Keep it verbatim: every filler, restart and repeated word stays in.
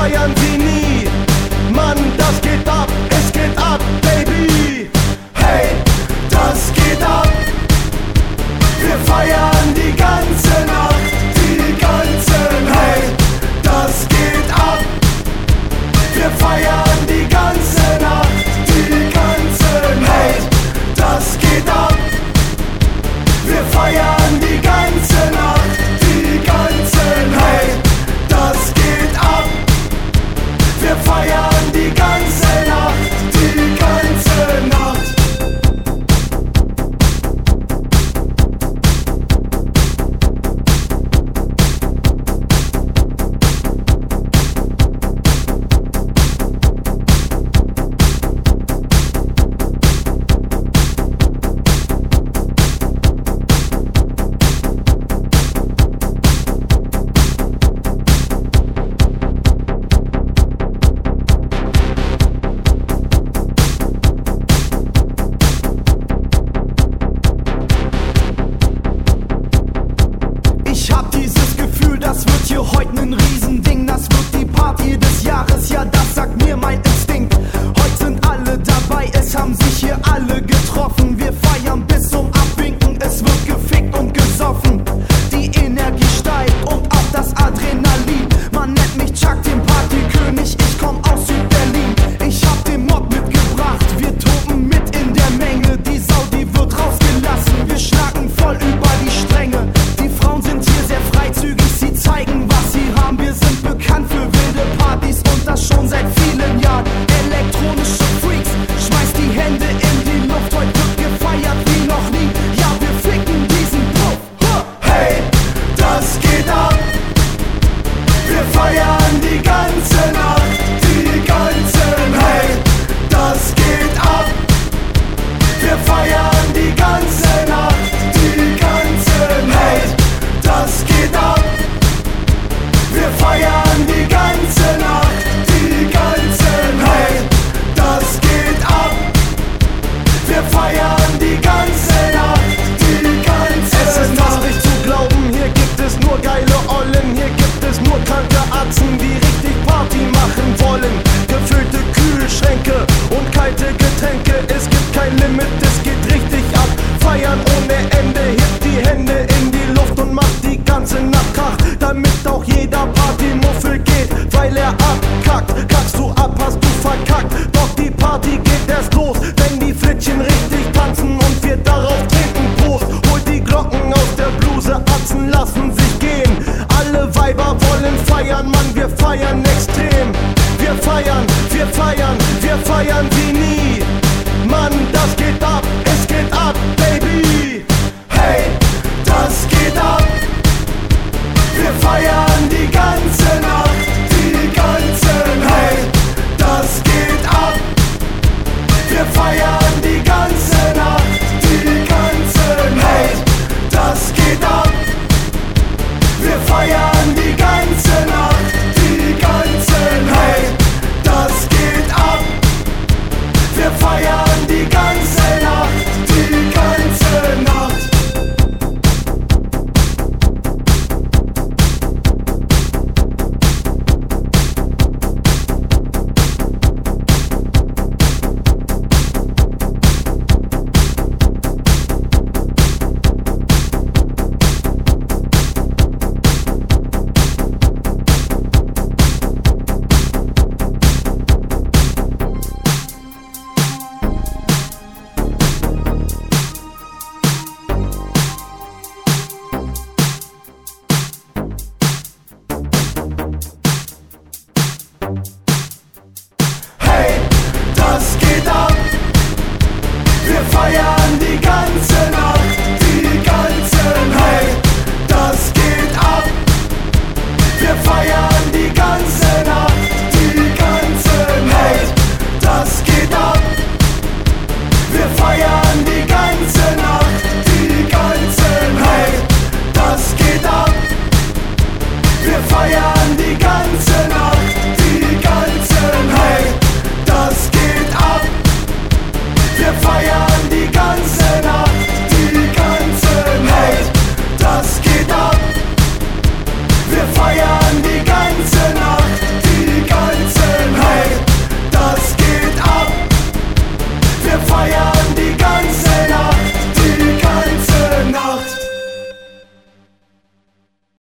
feiern wie nie. Mann, das geht ab, es geht ab, Baby. Hey, das geht ab. Wir feiern die ganze Nacht, die ganze Nacht. Hey, das geht ab. Wir feiern die ganze Nacht, die ganze Nacht. Hey, das geht ab. Wir feiern die ganze Nacht, die ganze Nacht. Hey, das geht ab. Wir feiern die ganze Nacht, die ganze Nacht. Das wird hier heute nen Riesending, das wird die Party des Jahres, ja das sagt mir mein Instinkt. Heute sind alle dabei, es haben sich hier alle getroffen. Wir feiern bis zum Abwinken, es wird gefickt und gesoffen. Die Energie steigt und auch das Adrenalin. Man nennt mich Chuck, den Partykönig, ich komm aus Süd-Berlin. Ich hab den Mob mitgebracht, wir toben mit in der Menge. Die Sau, die wird rausgelassen, wir schlagen voll über die Stränge. Die Frauen sind hier sehr freizügig, sie zeigen, was sie haben. Wir sind bekannt für wilde Partys und das schon seit vielen Jahren. Elektronische Freaks, schmeißt die Hände in die Luft. Heute wird gefeiert wie noch nie, ja wir ficken diesen Puff. Hey, das geht ab. Wir feiern die ganze Nacht, die ganze Nacht. Hey, das geht ab. Wir feiern die ganze Nacht, die ganze Nacht. Hey, das geht ab. Wir feiern die ganze Nacht, die ganze Nacht. Hey, das geht ab. Wir feiern die ganze Nacht, die ganze Nacht. Es ist fast nicht zu glauben, hier gibt es nur geile Ollen. Hier gibt es nur kranke Atzen, die richtig Party machen wollen. Gefüllte Kühlschränke und kalte Getränke. Es gibt kein Limit, es geht richtig ab. Feiern ohne Ende, hebt die Hände in die Luft und macht die ganze Nacht Krach, damit auch jeder Partymuffel geht, weil er abkackt. Kackst du ab, hast du verkackt. Doch die Party geht erst los, wenn die Flittchen richtig tanzen und wir darauf trinken. Prost, holt die Glocken aus der Bluse, Atzen lassen sich gehen. Alle Weiber wollen feiern, Mann, wir feiern extrem. Wir feiern, wir feiern, wir feiern wie